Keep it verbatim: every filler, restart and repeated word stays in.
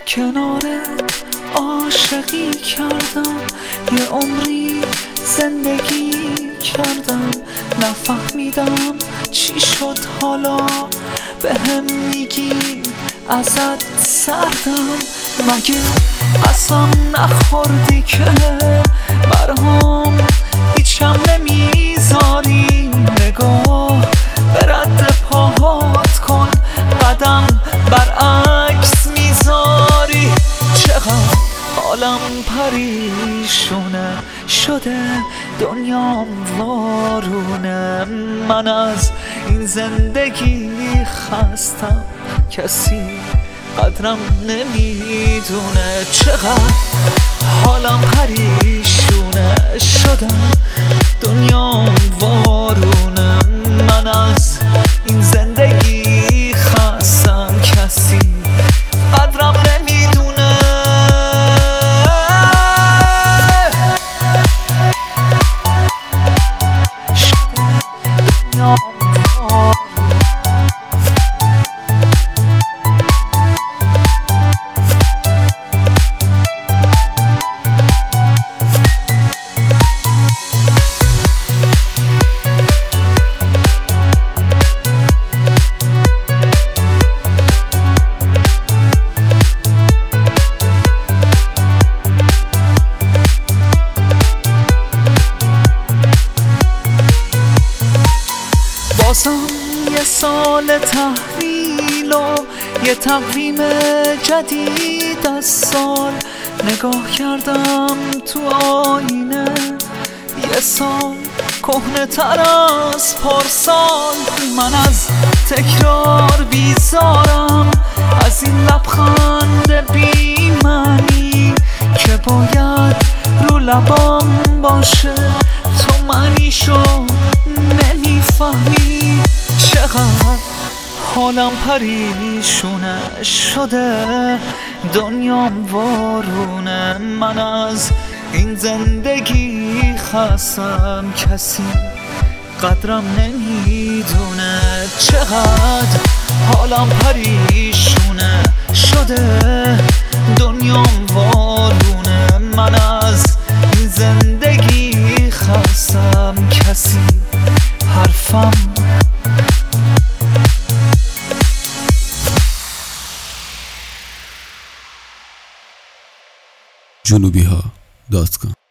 کنارت عاشقی کردم، یه عمری زندگی کردم، نفهمیدم چی شد حالا بهم میگی ازت سردم. مگه قسم نخوردی که برام هیچم نمیذاری؟ نگاه به رد پاهات کن، قدم برعکس میذاری. چقدر حالم پریشونه شده، دنیام وارونه، من از این زندگی خستم، کسی قدرم نمیدونه. چقدر حالم پریشونه شده، دنیام وارونه، من از این زندگی خستم، کسی قدرم نمیدونه. بازم یه سال تحویل و یه تقویم جدید از سال، نگاه کردم تو آینه، یه سال کهنه تر از پارسال. من از تکرار بیزارم، از این لبخند بی معنی که باید رو لبام باشه، تو معنیشو نمیفهمی. چقدر حالم پریشونه شده، دنیام وارونه، من از این زندگی خستم، کسی قدرم نمیدونه. چقدر حالم پریشونه شده، دنیام وارونه، من از این زندگی خستم، کسی حرفم جنوبی ها دات کام